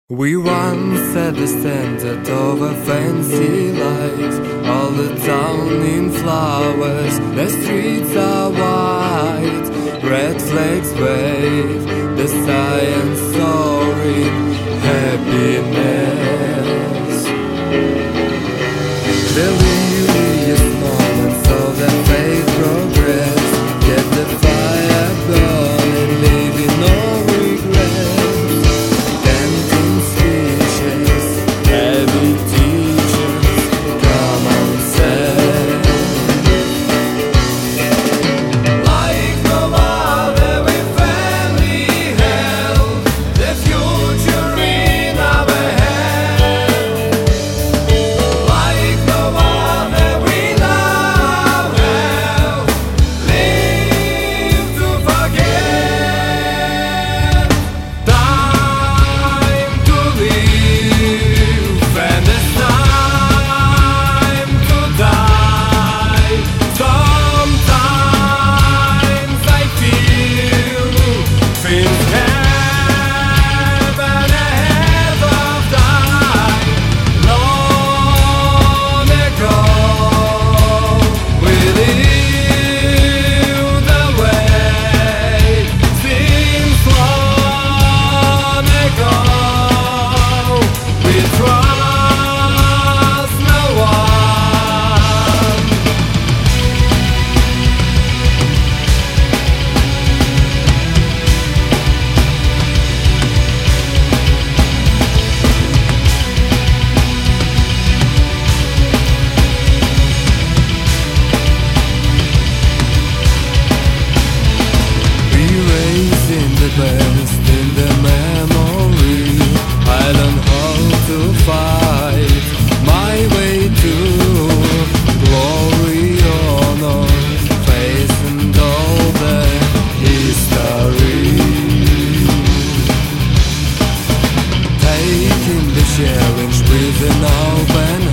We once at the center of a fancy light. All the town in flowers, the streets are white. Red flags wave, the science soaring, happiness. Delirious moments of the faith progress. Get the fire burning, leaving no regrets. Tempting speeches, heavy teachers, come on, say. Like no other, we family held the future in our hands. Like no other, we now have lived to forget. Time to live and it's time to die. Sometimes I feel things happen ahead of time. Long ago, we lived away. Seems long ago, we trust no one. Erasing the best in the memory. I learned how to fight my way to glory, honor, faith and all the history. Taking the challenge with an open